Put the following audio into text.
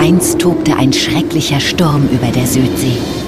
Einst tobte ein schrecklicher Sturm über der Südsee.